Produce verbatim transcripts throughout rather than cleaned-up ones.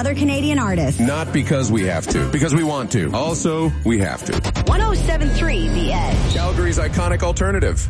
other Canadian artists. Not because we have to, because we want to. Also, we have to. one oh seven point three The Edge. Calgary's iconic alternative.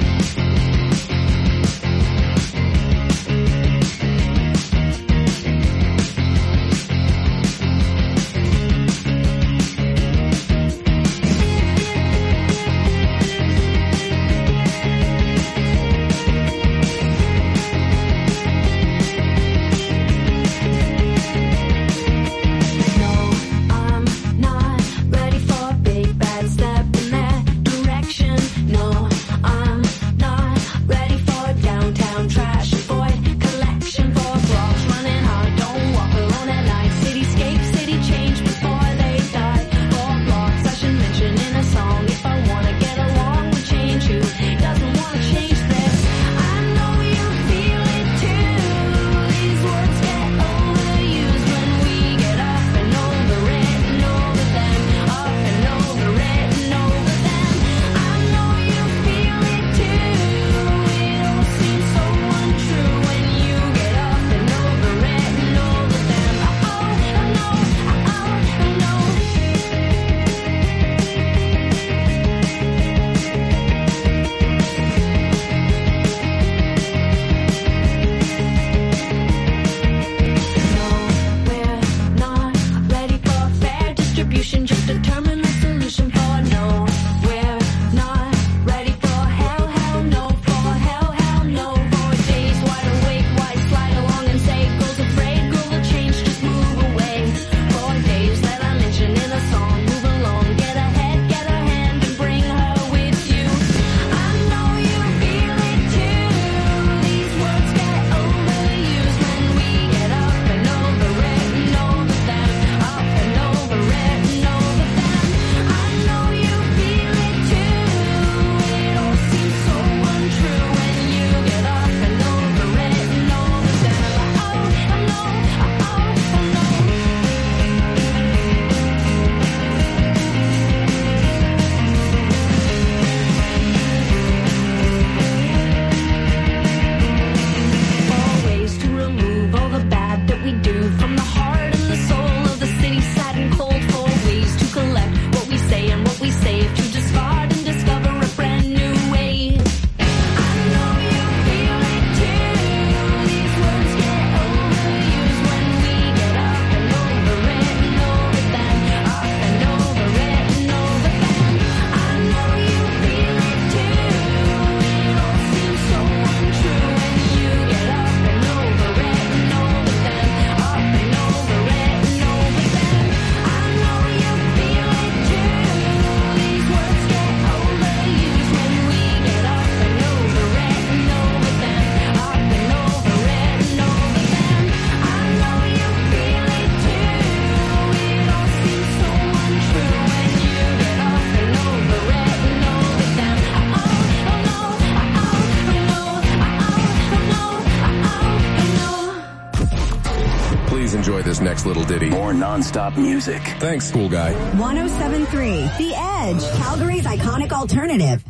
Next little ditty. More non-stop music. Thanks, school guy. one oh seven point three The Edge, Calgary's iconic alternative.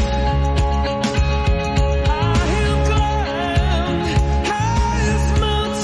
I have climbed highest mountain.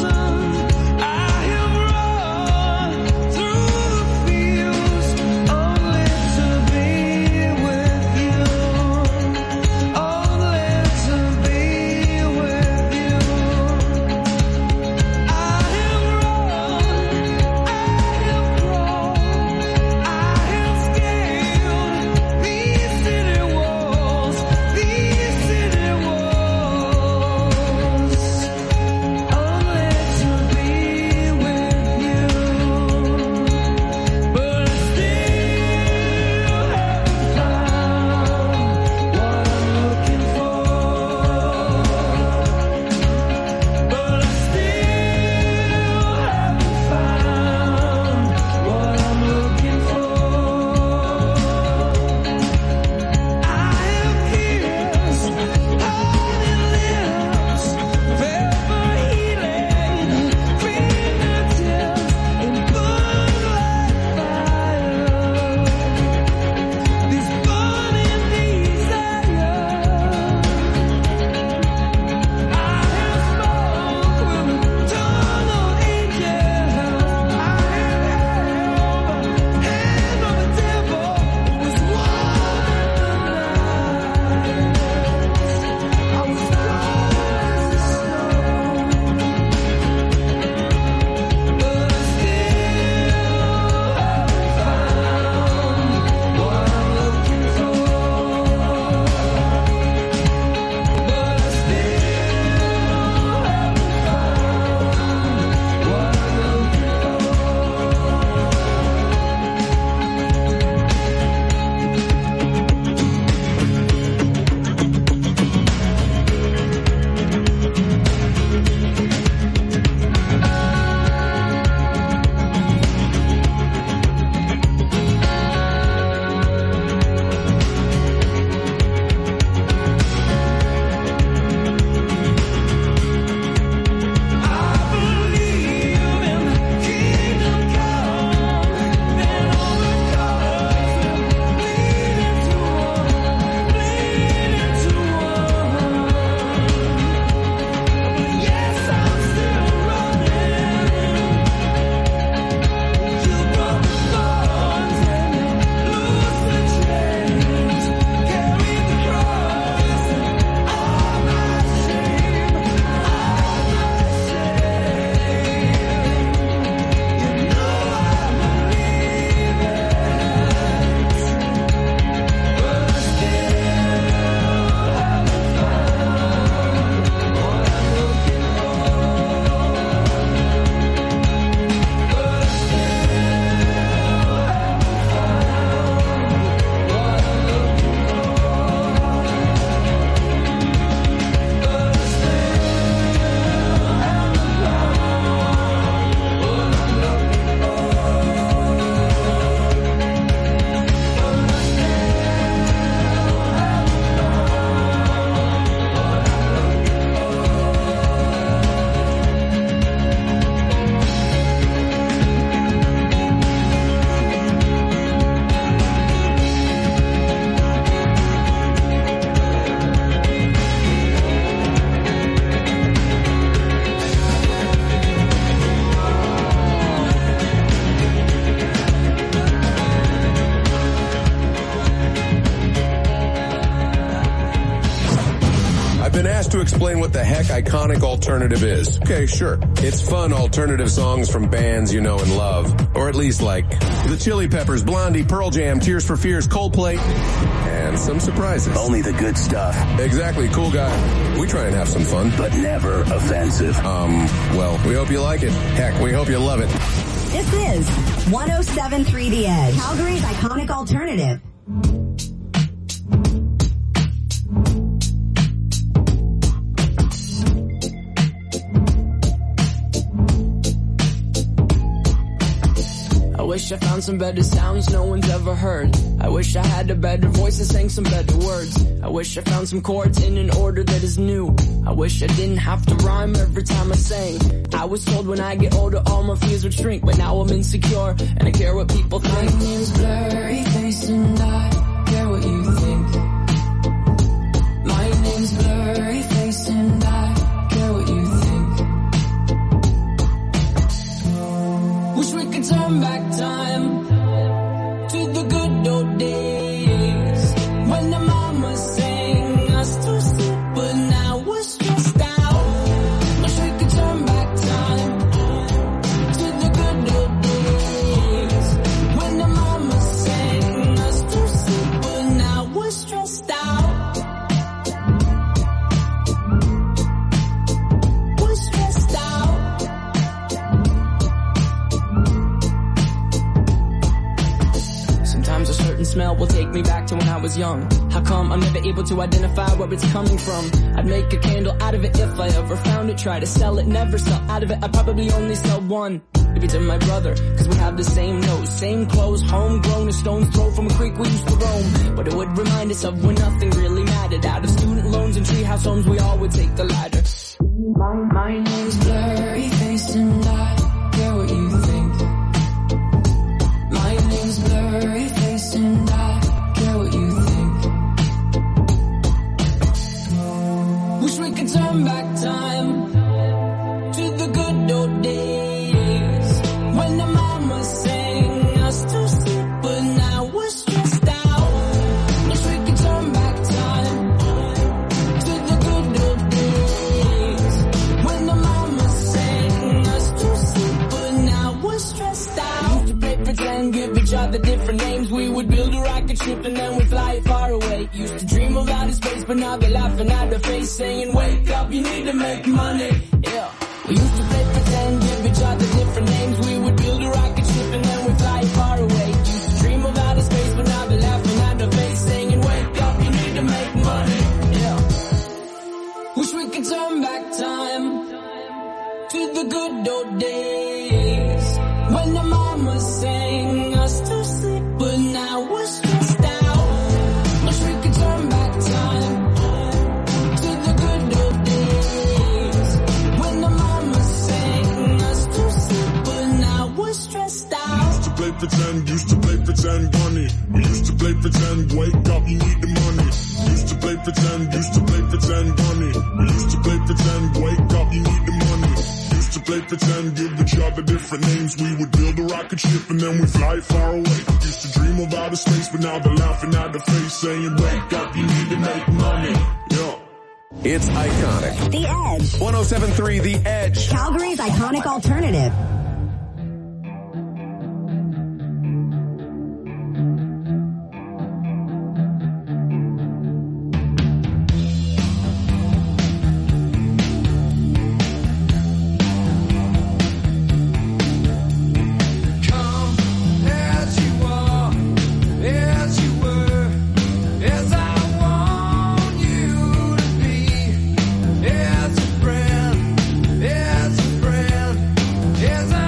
been asked to explain what the heck iconic alternative is. Okay, sure. It's fun alternative songs from bands you know and love. Or at least like the Chili Peppers, Blondie, Pearl Jam, Tears for Fears, Coldplay, and some surprises. Only the good stuff. Exactly, cool guy. We try and have some fun. But never offensive. Um, well, we hope you like it. Heck, we hope you love it. This is one oh seven point three The Edge, Calgary's iconic alternative. I wish I found some better sounds no one's ever heard. I wish I had a better voice and sang some better words. I wish I found some chords in an order that is new. I wish I didn't have to rhyme every time I sang. I was told when I get older all my fears would shrink, but now I'm insecure and I care what people think. My name's Blurry Face and I care what you think. My name's Blurry Face and I care what you think. Wish we could turn back time to the good old days when the mama sang us to sleep, but now we're stressed out. Wish we could turn back time to the good old days when the mama sang us to sleep, but now we're stressed out. We're stressed out. Sometimes a certain smell will take me back to when I was young. How come I'm never able to identify where it's coming from? I'd make a candle out of it if I ever found it. Try to sell it, never sell out of it. I'd probably only sell one. Maybe to my brother, cause we have the same nose, same clothes, homegrown, a stone's throw from a creek we used to roam. But it would remind us of when nothing really mattered. Out of student loans and treehouse homes, we all would take the ladder. My, my name's Blurry Face and I care what you think. My name's Blurry Face and I care what you think. Wish we could turn back time to the good old days when the mama sang us to sleep, but now we're stressed out. Wish we could turn back time to the good old days when the mama sang us to sleep, but now we're stressed out. Used to play pretend, give each other different names. We would build a rocket ship and then we'd fly it far away. Used to dream of outer space, but now they're laughing at the face, saying, wake up, you need to make money. Yeah. We used to play pretend, give each other different names. We would build a rocket ship and then we'd fly it far away. Used to dream of outer space, but now they're laughing at the face, saying, wake up, you need to make money. Yeah. Wish we could turn back time to the good old days when the mama sang us to sleep, but now we're stressed out. Wish we could turn back time to the good old days when the mama sang us to sleep, but now we're stressed out. Used to play pretend, used to play pretend bunny. We used to play pretend, wake up, you need the money. Used to play pretend, used to play pretend bunny. We used to play pretend, wake up, you need the money. Used to play pretend, give each other different names. We would build a rocket ship and then we fly far away. Used to dream of outer space, but now they're laughing at the face, saying, wake up, you need to make money. Yeah. It's iconic. The Edge, one oh seven point three The Edge. Calgary's iconic alternative. Yes,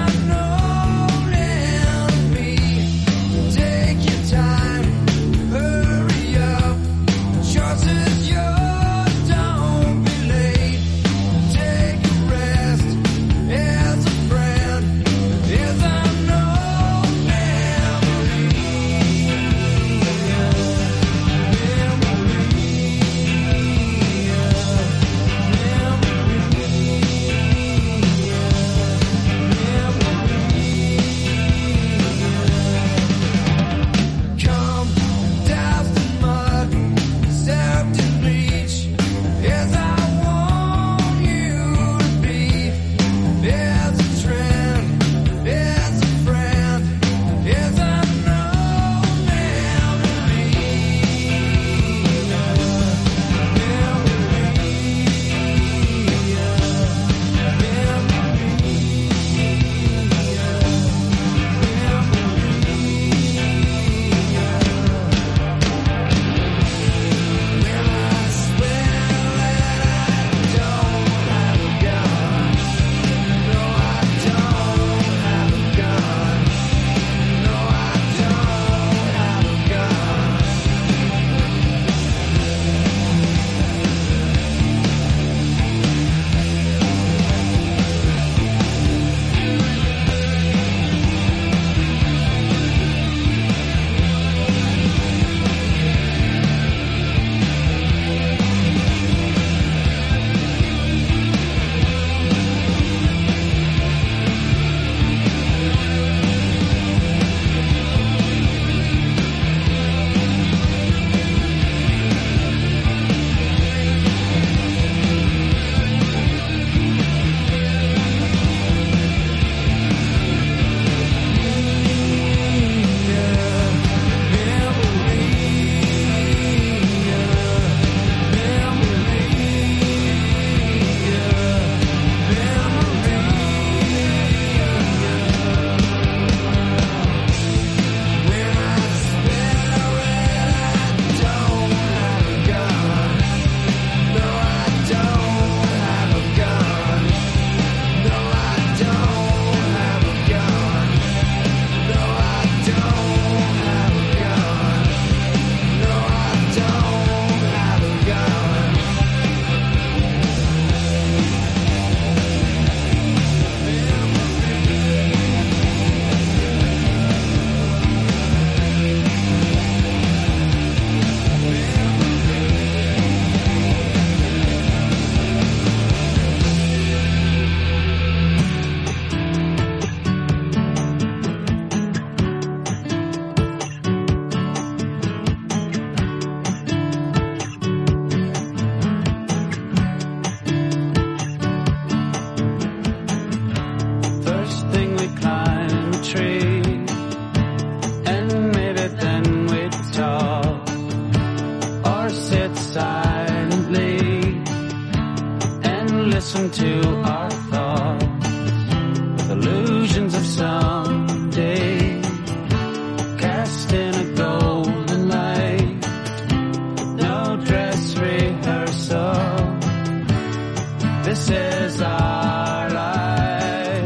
listen to our thoughts, with illusions of someday, cast in a golden light, no dress rehearsal, this is our life.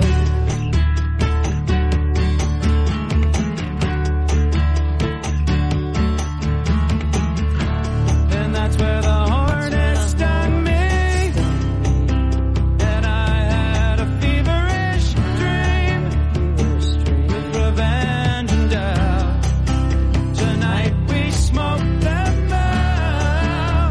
And that's where the hornet stung me, and I had a feverish dream with revenge and doubt. Tonight we smoke them out.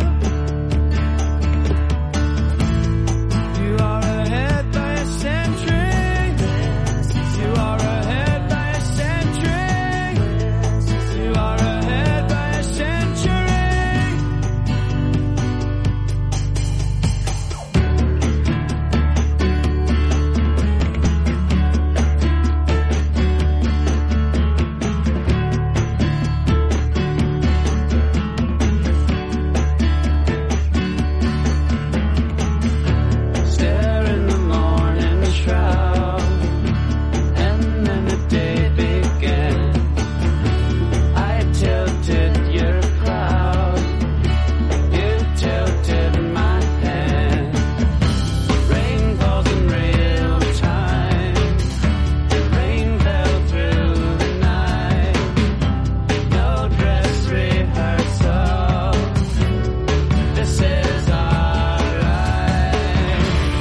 You are ahead by a century. You are ahead by a century. You are ahead by a century. Stare in the morning shroud, and then the day began. I tilted your cloud, you tilted my hand. Rain falls in real time, the rain fell through the night. No dress rehearsal, this is our life.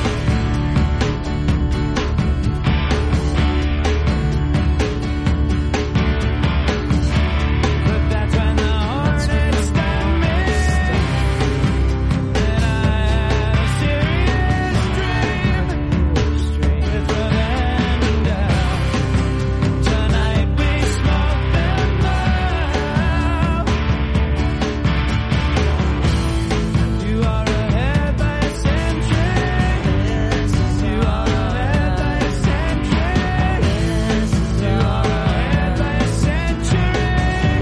But that's when the hornet stung me, and I had a serious dream with revenge and doubt. Tonight we smoke them out. You are ahead by a century. You are ahead by a century. You are ahead by a century.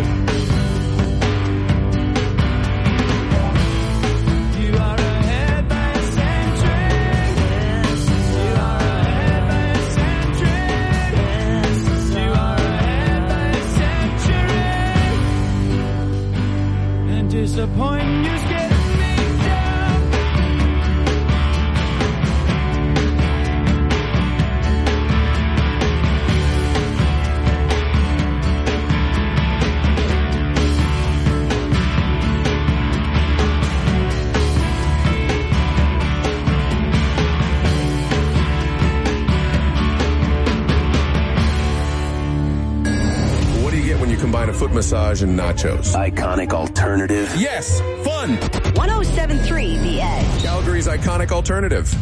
You are ahead by a century. You are ahead by a century. You are ahead by a century. And disappointing you's getting me down. What do you get when you combine a foot massage and nachos? Iconic alternative. Yes, fun. one oh seven point three The Edge. Calgary's iconic alternative.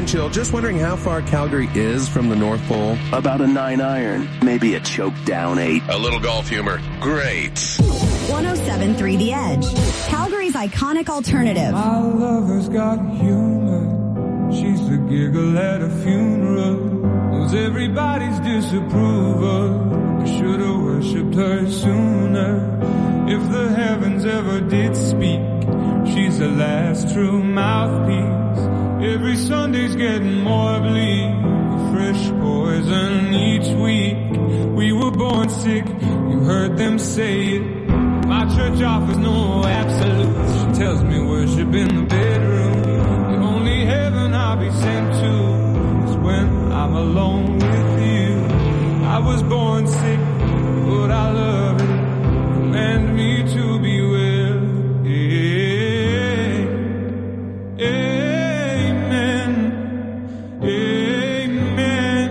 Wind Chill. Just wondering how far Calgary is from the North Pole. About a nine iron, maybe a choked down eight. A little golf humor. Great. one oh seven point three The Edge, Calgary's iconic alternative. My lover's got humor. She's the giggle at a funeral. Knows everybody's disapproval. I should have worshipped her sooner. If the heavens ever did speak, she's the last true mouthpiece. Every Sunday's getting more bleak. Fresh poison each week. We were born sick, you heard them say it. My church offers no absolutes. She tells me worship in the bedroom. The only heaven I'll be sent to is when I'm alone with you. I was born sick, but I love it. Command me to be well. Amen. Amen.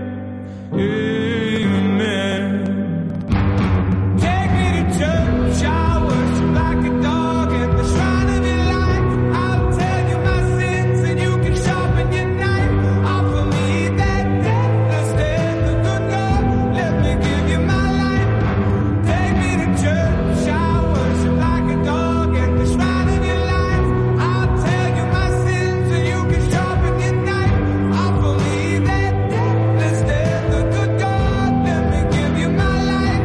Amen. Take me to church, I worship like a dog at the shrine of your life. I'll tell you my sins and you can sharpen your knife. Offer me that deathless death, the good God, let me give you my life. Take me to church, I worship like a dog at the shrine of your life. I'll tell you my sins and you can sharpen your knife. Offer me that deathless death, the good God, let me give you my life.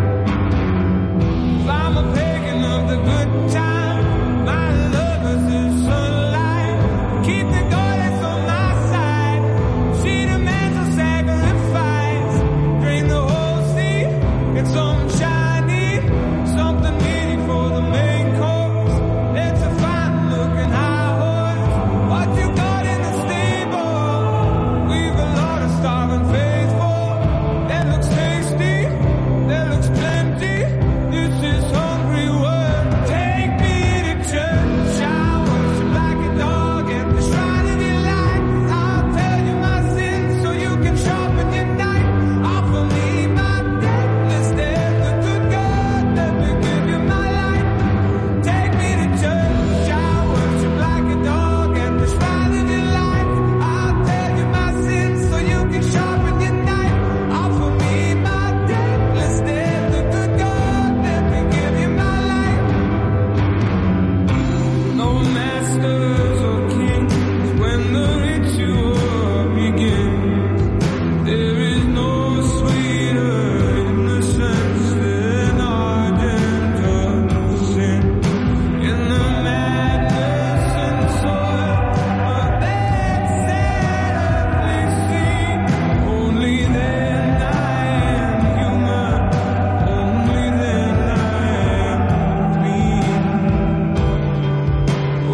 If I'm a pagan of the good time, my lover's the sunlight. Keep the goddess on my side. She demands a sacrifice. Drain the whole sea, get something shiny, something meaty for the main course. It's a fine looking high horse. What you got in the stable? We've a lot of starving faithful. That looks tasty, that looks plenty. This is hungry work. Take me to church, I worship like a dog at the shrine of your life. I'll tell you my sins so you can sharpen your knife. Offer me my deathless death, the good God, let me give you my life. Take me to church, I worship like a dog at the shrine of your life. I'll tell you my sins so you can sharpen your knife. Offer me my deathless death, the good God, let me give you my life. No masters or kings when the ritual begins. There is no sweeter innocence than ardent sin. In the madness and soil of that sadly scene, only then I am human. Only then I am clean. Oh,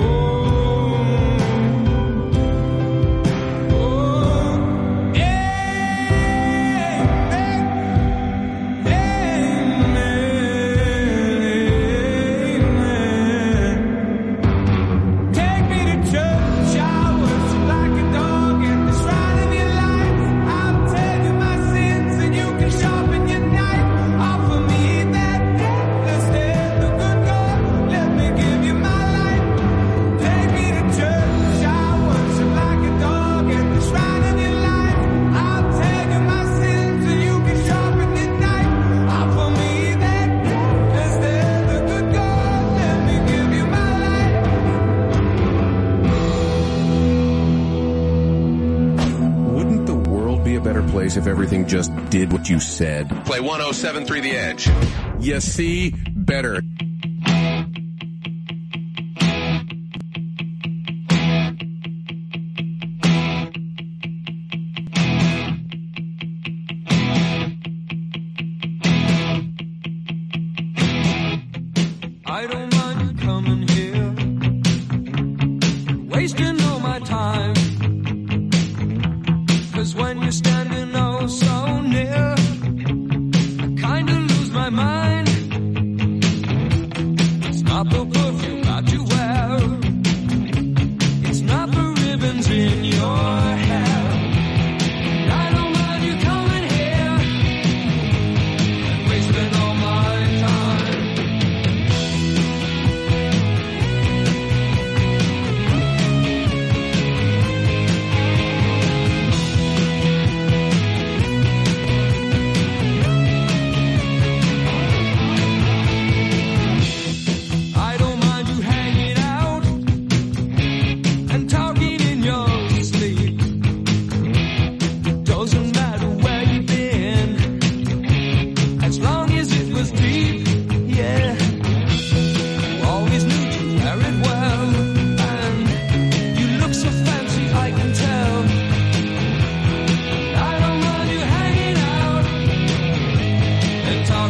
oh, amen, take me to church, I worship like a dog at the shrine of your life. I'll tell you my sins and you can sharpen your knife. Offer me that deathless death, the good God, let me give you my life. Take me to church, I worship like a dog at the shrine of your life. I'll tell you my sins and you can sharpen your knife. Offer me that deathless death, the good God, let me give you my life. Wouldn't the world be a better place if everything just did what you said? Play one oh seven point three The Edge. You see, better. I don't mind you coming here, wasting all my time. Cause when you're standing oh so near, I kinda lose my mind. It's not the perfume that you wear, it's not the ribbons in your hair. I don't mind you coming here and wasting all my time.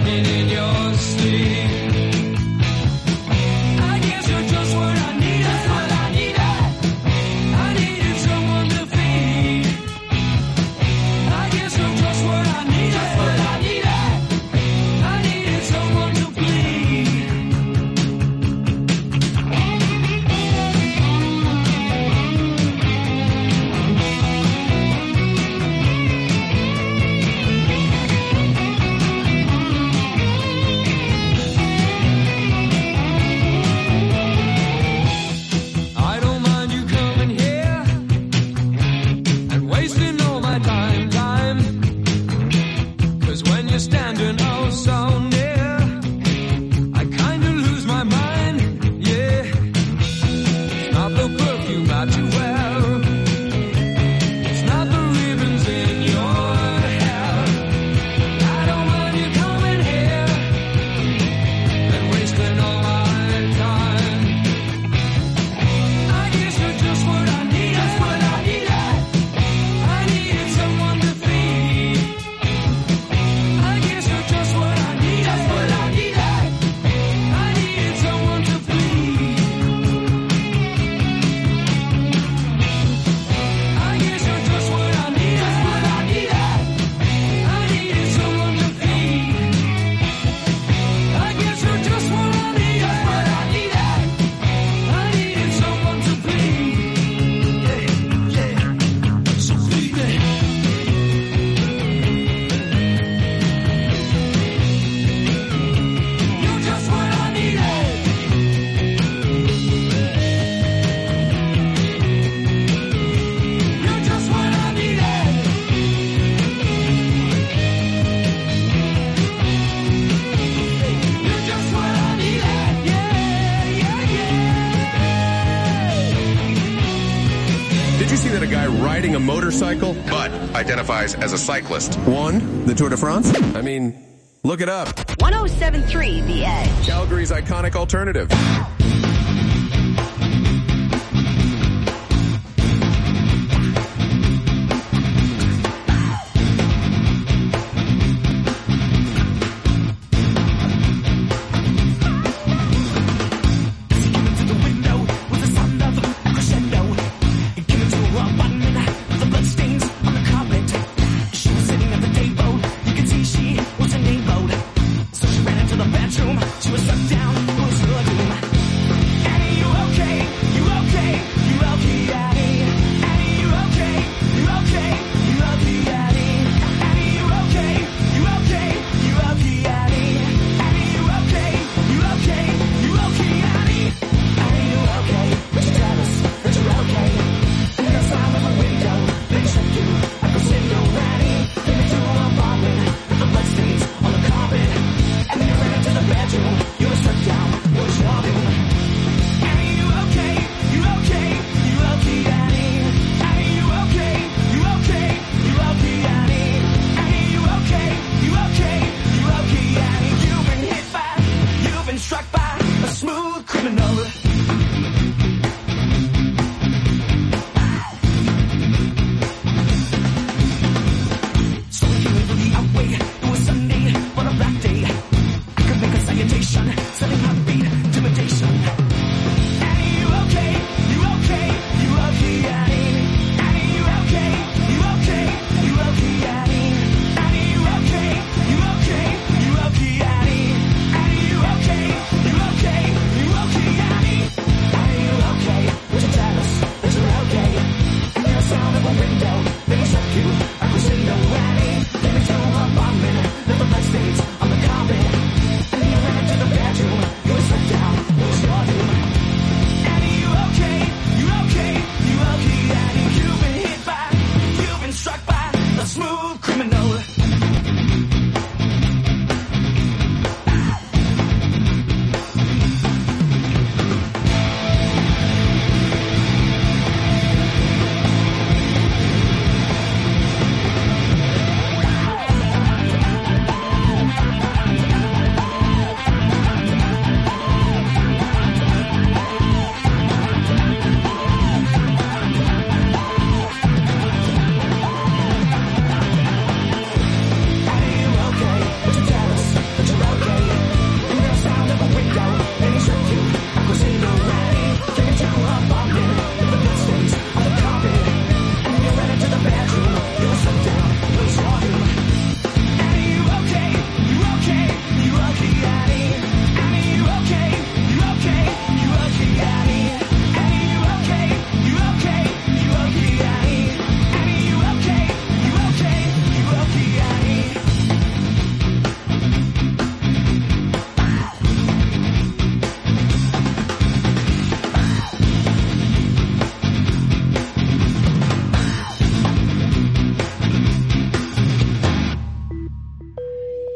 running in your sleep. I guess you're just what I needed. Just what I needed. I needed someone to feed. I guess you're just what I needed. Just what I needed. I needed someone to bleed. I don't mind you coming here and wasting all my time, time. 'Cause when you're standing oh so near, I kinda lose my mind, yeah. It's not the perfume that you wear, it's not the ribbons in your hair. I don't mind you coming here and wasting all my time. I guess you're just what I needed. Just what I needed. I needed someone to feed. I guess you're just what I needed. Just what I needed. I needed someone to bleed. I guess you're just what I needed. Just what I needed. I needed someone to feed. I guess you're just what I needed. Just what I needed. I needed someone to bleed. Yeah, yeah. So bleed me. You're just what I needed. You're just what I needed. You're just what I needed. Yeah, yeah, yeah. Did you see that a guy riding a motorcycle but identifies as a cyclist won the Tour de France? I mean, look it up. one oh seven point three The Edge. Calgary's iconic alternative. She was struck down, it was her doom.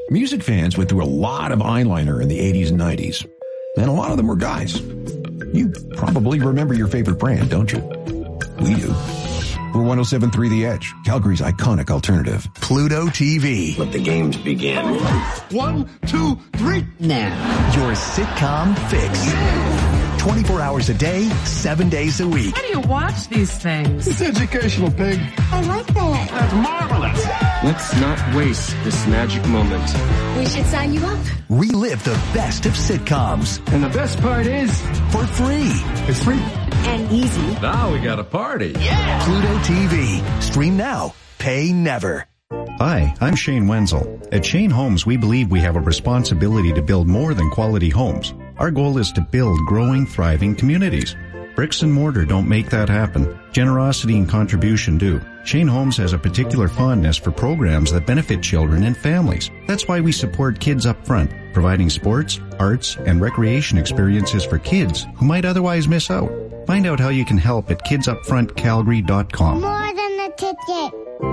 Music fans went through a lot of eyeliner in the eighties and nineties, and a lot of them were guys. You probably remember your favorite brand, don't you? We do. We're one oh seven point three The Edge, Calgary's iconic alternative. Pluto T V. Let the games begin. One, two, three. Now. Your sitcom fix. twenty-four hours a day, seven days a week. How do you watch these things? It's educational, pig. I like that. That's marvelous. Let's not waste this magic moment. We should sign you up. Relive the best of sitcoms. And the best part is, for free. It's free. And easy. Now we got a party. Yeah! Pluto T V. Stream now. Pay never. Hi, I'm Shane Wenzel. At Shane Homes, we believe we have a responsibility to build more than quality homes. Our goal is to build growing, thriving communities. Bricks and mortar don't make that happen. Generosity and contribution do. Shane Homes has a particular fondness for programs that benefit children and families. That's why we support Kids Up Front, providing sports, arts, and recreation experiences for kids who might otherwise miss out. Find out how you can help at kids up front calgary dot com. More than a ticket.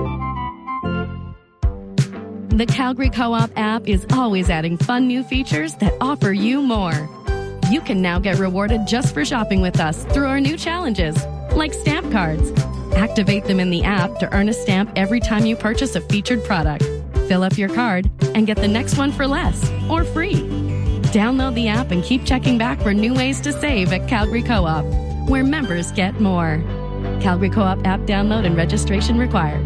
The Calgary Co-op app is always adding fun new features that offer you more. You can now get rewarded just for shopping with us through our new challenges, like stamp cards. Activate them in the app to earn a stamp every time you purchase a featured product. Fill up your card and get the next one for less or free. Download the app and keep checking back for new ways to save at Calgary Co-op, where members get more. Calgary Co-op app download and registration required.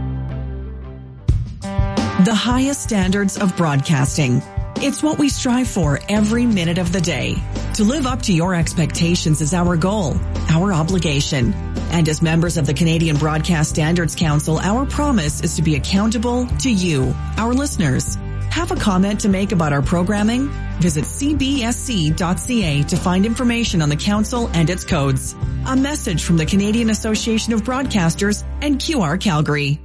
The highest standards of broadcasting. It's what we strive for every minute of the day. To live up to your expectations is our goal, our obligation. And as members of the Canadian Broadcast Standards Council, our promise is to be accountable to you, our listeners. Have a comment to make about our programming? Visit c b s c dot c a to find information on the council and its codes. A message from the Canadian Association of Broadcasters and Q R Calgary.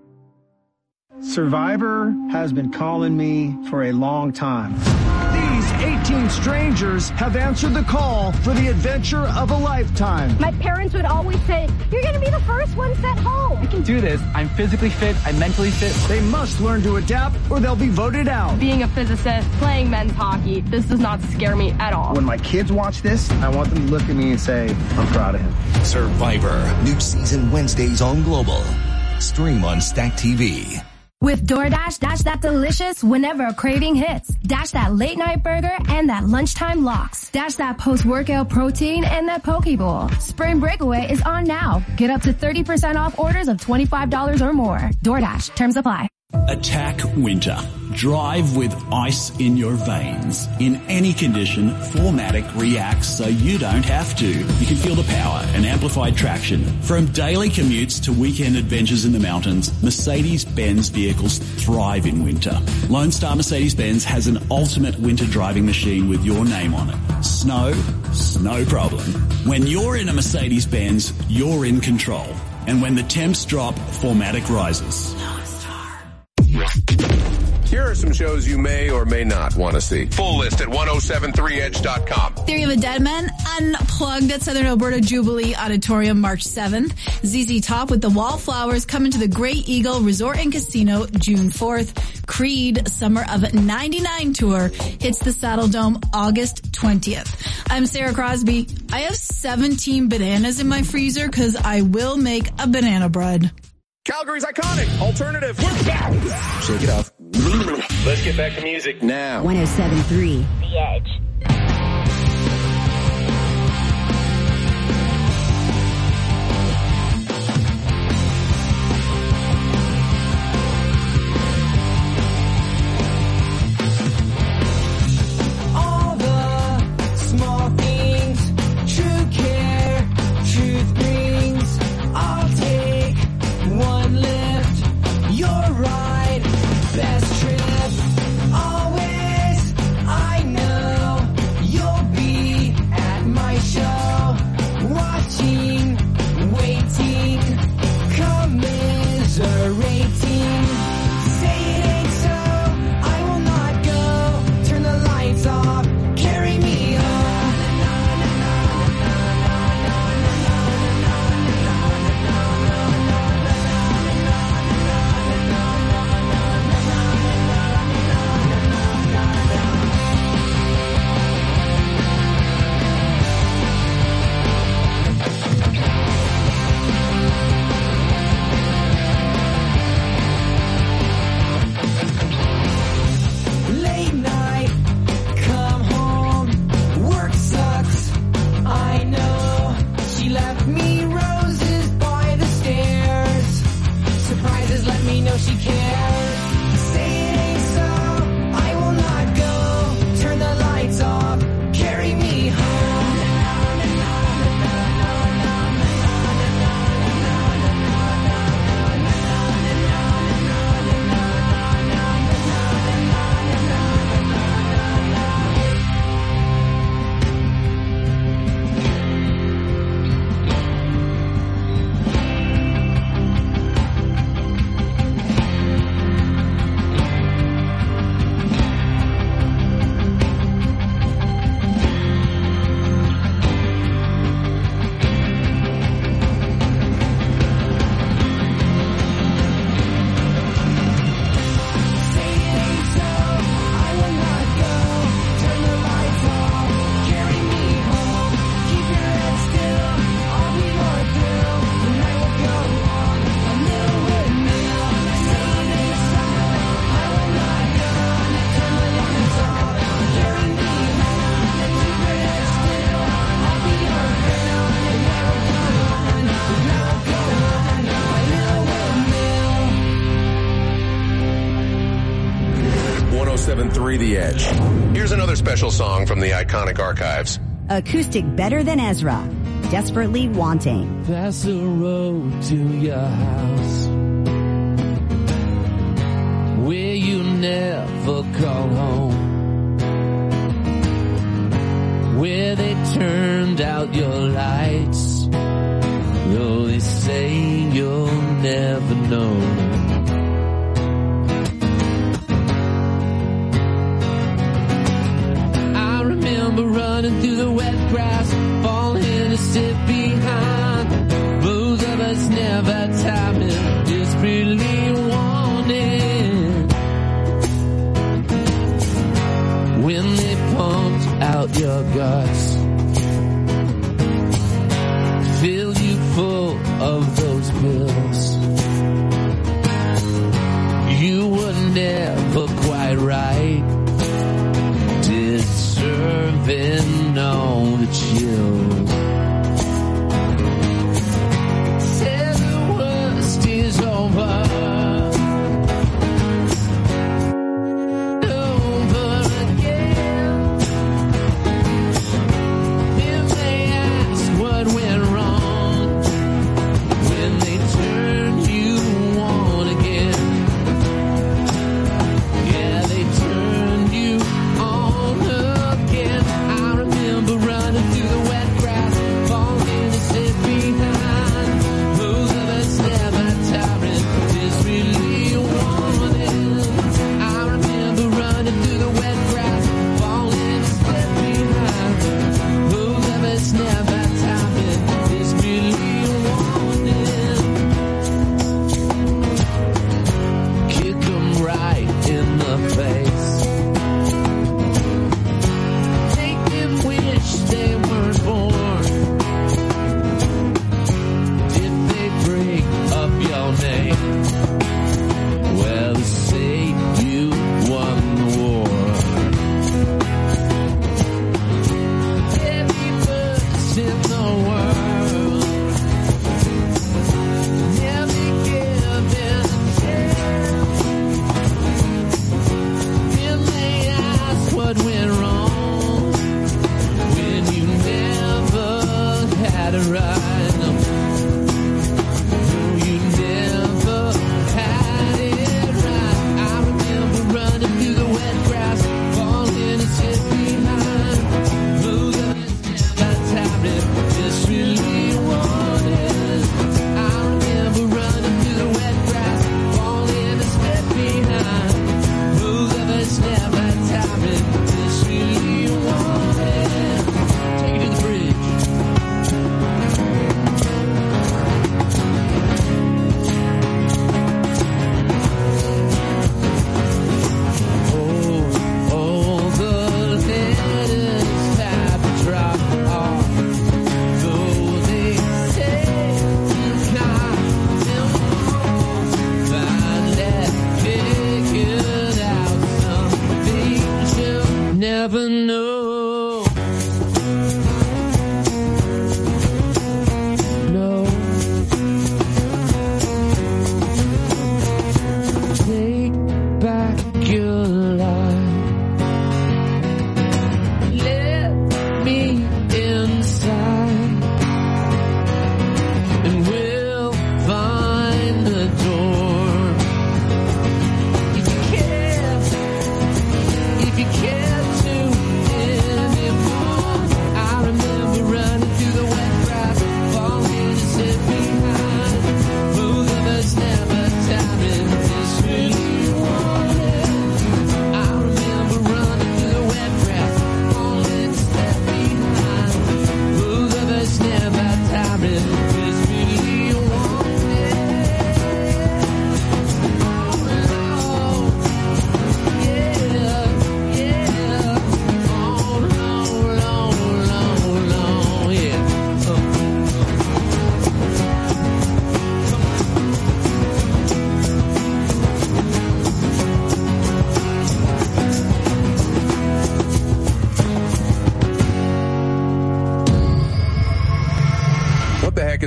Survivor has been calling me for a long time. These eighteen strangers have answered the call for the adventure of a lifetime. My parents would always say, you're going to be the first one sent home. I can do this. I'm physically fit. I'm mentally fit. They must learn to adapt or they'll be voted out. Being a physicist, playing men's hockey, this does not scare me at all. When my kids watch this, I want them to look at me and say, I'm proud of him. Survivor. New season Wednesdays on Global. Stream on Stack T V. With DoorDash, dash that delicious whenever a craving hits. Dash that late night burger and that lunchtime lox. Dash that post-workout protein and that poke bowl. Spring Breakaway is on now. Get up to thirty percent off orders of twenty-five dollars or more. DoorDash. Terms apply. Attack winter. Drive with ice in your veins. In any condition, four matic reacts so you don't have to. You can feel the power and amplified traction. From daily commutes to weekend adventures in the mountains, Mercedes-Benz vehicles thrive in winter. Lone Star Mercedes-Benz has an ultimate winter driving machine with your name on it. Snow, no problem. When you're in a Mercedes-Benz, you're in control. And when the temps drop, four matic rises. Here are some shows you may or may not want to see. Full list at ten seventy-three edge dot com. Theory of a Dead Man, Unplugged at Southern Alberta Jubilee Auditorium March seventh. Z Z Top with the Wallflowers coming to the Great Eagle Resort and Casino June fourth. Creed Summer of ninety-nine tour hits the Saddle Dome August twentieth. I'm Sarah Crosby. I have seventeen bananas in my freezer because I will make a banana bread. Calgary's iconic alternative. Shake it off. Let's get back to music now. one oh seven point three The Edge. All the small things, true care, truth brings. I'll take one lift, you're right, best trip. Always, I know know she cares. Say it ain't so, I will not go. Turn the lights off, carry me home. one oh seven point three The Edge. Here's another special song from the iconic archives. Acoustic Better Than Ezra. Desperately Wanting. Pass the road to your house where you never call home, where they turned out your lights, though they say you'll never know. I remember running through the wet grass, falling to sit behind. Both of us never timing, desperately wanting. When they pumped out your guts, filled you full of those pills, you were never quite right, deserving all the chills.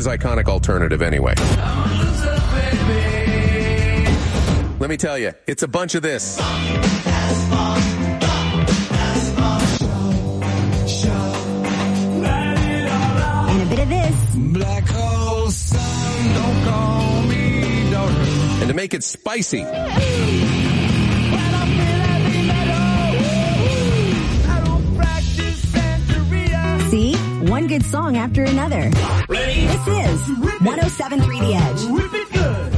America's iconic alternative anyway. Let me tell you, it's a bunch of this. And a bit of this. Black hole sun, don't call me daughter. And to make it spicy, See? One good song after another. Ready? This is one oh seven point three The Edge. Rip it good.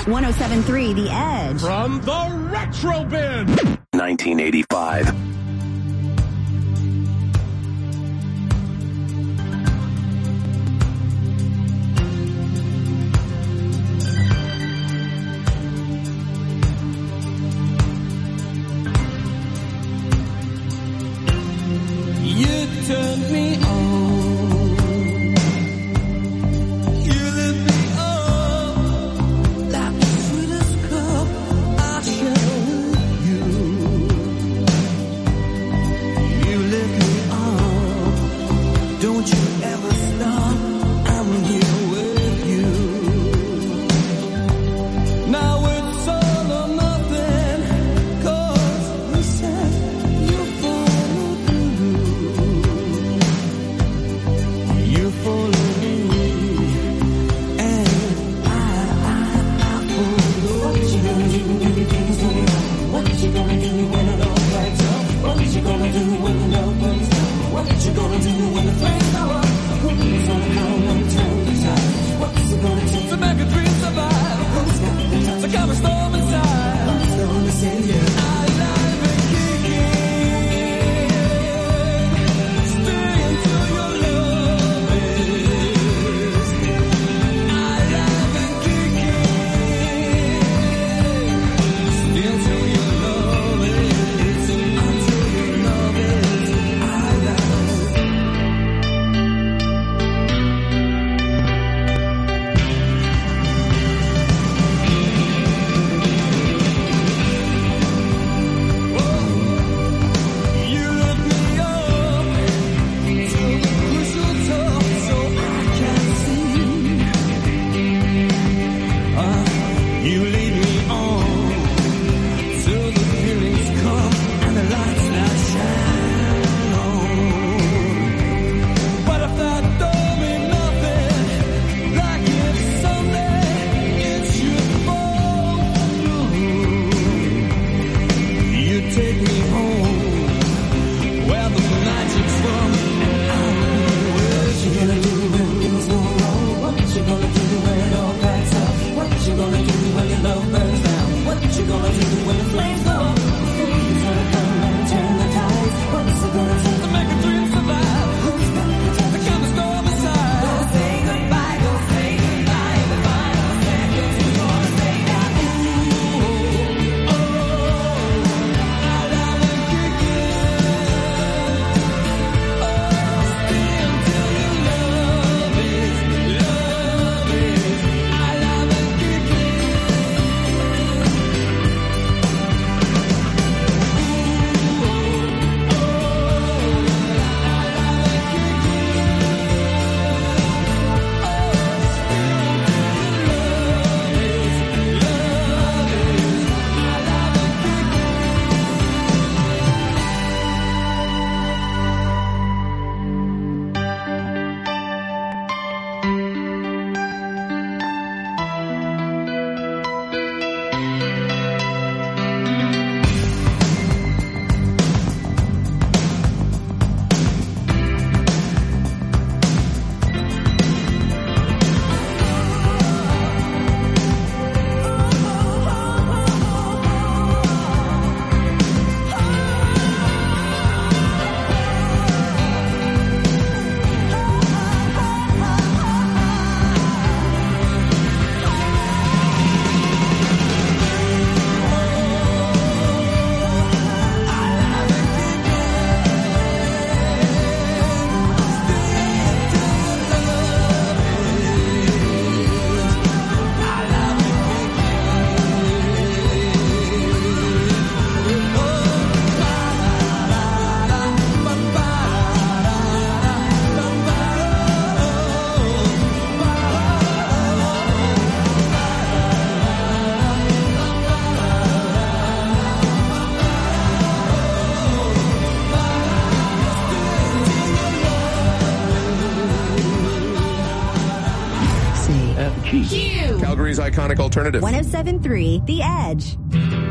one oh seven point three The Edge. From the Retro Bin. nineteen eighty-five. You turned me on. You lit me up like the sweetest cup I share with you. You lit me up. Don't you ever stop. I'm here with you. Now it's all or nothing. 'Cause you said you follow through. You follow me, and I, I, I follow you. What you gonna do when it all breaks up? What you gonna do when the love burns down? What you gonna do when the flames go up? Who's gonna come and turn the tide? What's it gonna take to make a dream survive? Who's got the touch to calm a storm inside? Who's gonna say yeah? I live and kicking. Stay until your love is. I live and kicking. Stay until your love is. Until your love is. I live. You lift me up to the crystal top so I can see. Uh, you lead me on till the feelings come and the lights that shine on. But if that don't mean nothing, like if someday it should fall through, you take me home where the magic's from, and I'm what you gonna do when things go wrong? What you gonna do when it all backs up? What you gonna do when your love burns down? What you gonna do when the flames go up? Who's gonna come and turn the tides? What's it gonna take to make a dream survive? Who's got the time to calm the storm inside? Go say goodbye, go say goodbye. The final seconds is gonna say that. Ooh, oh, I love and kicking. Oh, stay until your love is, love is. I love and kicking. Calgary's iconic alternative. one oh seven point three The Edge.